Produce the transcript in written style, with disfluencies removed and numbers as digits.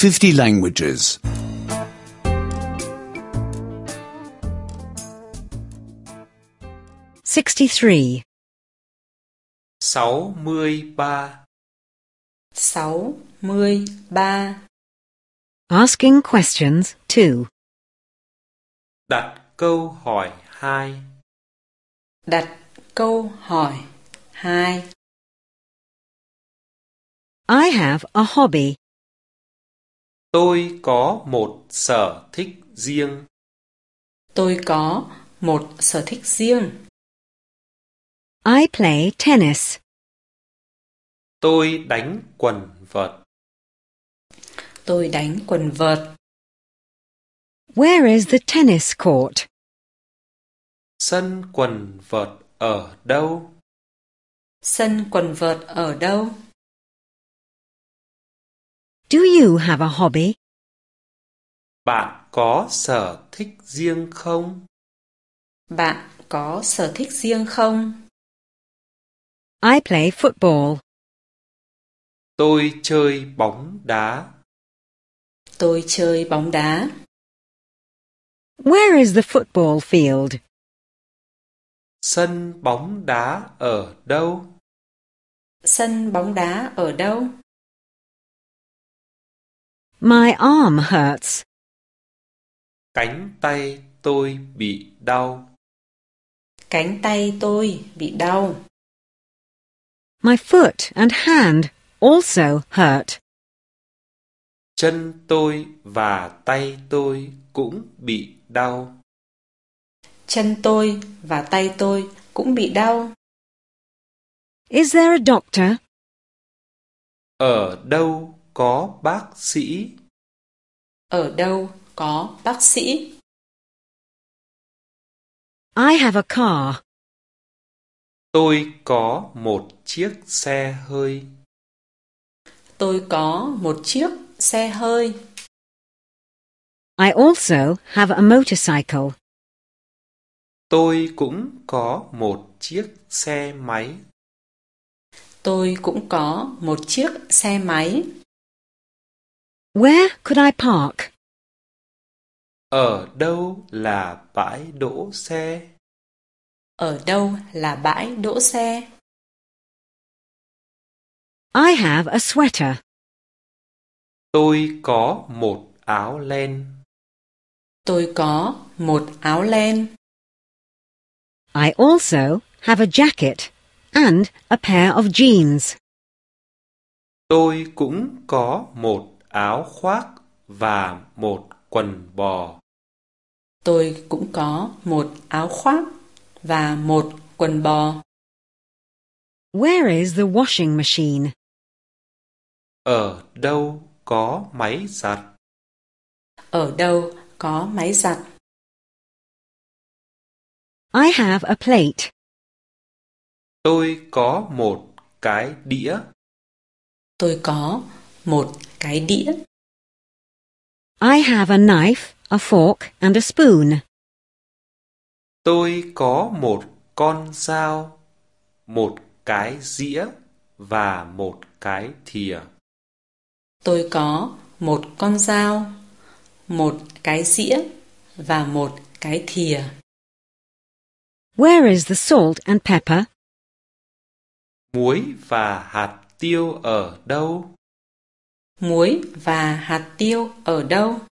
50 languages. 63. 63. 63. Asking questions 2. Đặt câu hỏi 2. Đặt câu hỏi 2. I have a hobby. Tôi có một sở thích riêng. Tôi có một sở thích riêng. I play tennis. Tôi đánh quần vợt. Tôi đánh quần vợt. Where is the tennis court? Sân quần vợt ở đâu? Sân quần vợt ở đâu? Do you have a hobby? Bạn có sở thích riêng không? Bạn có sở thích riêng không? I play football. Tôi chơi bóng đá. Tôi chơi bóng đá. Where is the football field? Sân bóng đá ở đâu? Sân bóng đá ở đâu? My arm hurts. Cánh tay tôi bị đau. Cánh tay tôi bị đau. My foot and hand also hurt. Chân tôi và tay tôi cũng bị đau. Chân tôi và tay tôi cũng bị đau. Is there a doctor? Ở đâu có bác sĩ? Ở đâu có bác sĩ? I have a car. Tôi có một chiếc xe hơi. Tôi có một chiếc xe hơi. I also have a motorcycle. Tôi cũng có một chiếc xe máy. Tôi cũng có một chiếc xe máy. Where could I park? Ở đâu là bãi đỗ xe? Ở đâu là bãi đỗ xe? I have a sweater. Tôi có một áo len. Tôi có một áo len. I also have a jacket and a pair of jeans. Tôi cũng có một áo khoác và một quần bò. Tôi cũng có một áo khoác và một quần bò. Where is the washing machine? Ở đâu có máy giặt? Ở đâu có máy giặt? I have a plate. Tôi có một cái đĩa. Tôi có một cái đĩa. I have a knife, a fork and a spoon. Tôi có một con dao, một cái dĩa và một cái thìa. Tôi có một con dao, một cái dĩa và một cái thìa. Where is the salt and pepper? Muối và hạt tiêu ở đâu? Muối và hạt tiêu ở đâu?